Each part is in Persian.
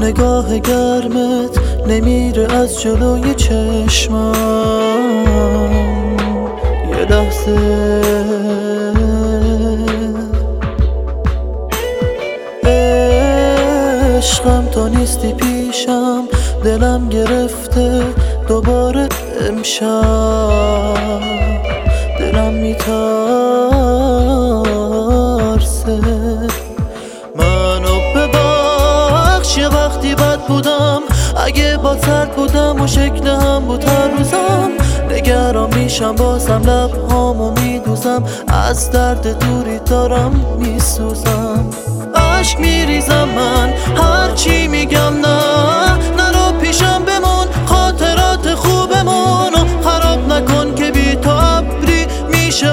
نگاه گرمت نمیره از جلوی چشمم یه لحظه. عشقم تو نیستی پیشم، دلم گرفته دوباره امشب، دلم میترسه. منو ببخش یه وقتی بد بودم، اگه با سرد بودم و شکل هم بود هر روزم. نگران میشم بازم لبهامو میدوزم، از درد دوری دارم میسوزم. عشق میریزم من هرچی میگم، نه نرو پیشم بمون، خاطرات خوبمون و خراب نکن که بی تو ابری میشه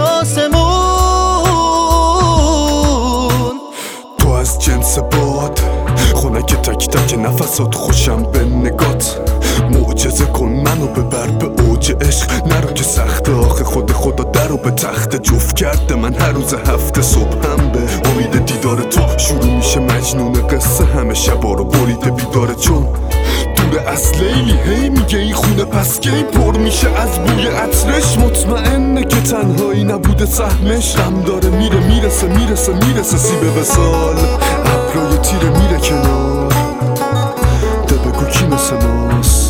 آسمون. تو از جنس باد خونک تک تک نفسات، خوشم به نگات. معجزه کن منو ببر به اوج عشق، نرو که سخته آخه خدا درو به تخت جفت کرده من هر روز هفته. صبحم به امید دیدار تو شروع میشه مجنون قصه، همه شبا رو بریده بیداره چون دور از لیلی. هی میگه این خونه پس کی پر میشه از بوی عطرش، مطمئنه که تنهایی نبوده سهمش. غم داره میرسه سیب وصال، ابرای تیره میره کنار، ده بگو کی مثل ماست.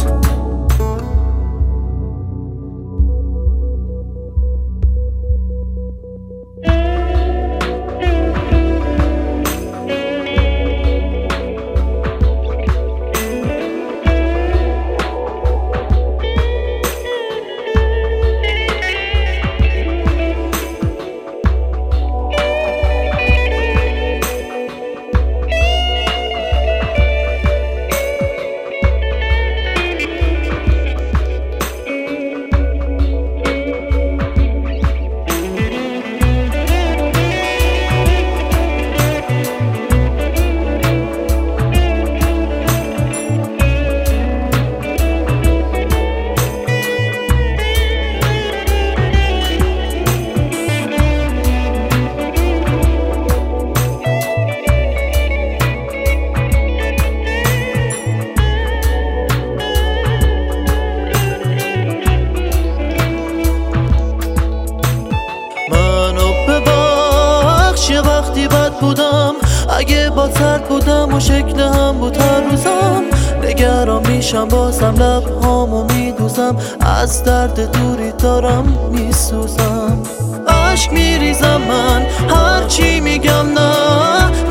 وقتی بد بودم، اگه با سرد بودم و شکل هم بود هر روزم. نگران میشم بازم لبهامو میدوزم، از درد دوری دارم میسوزم. عشق میریزم من هرچی میگم، نه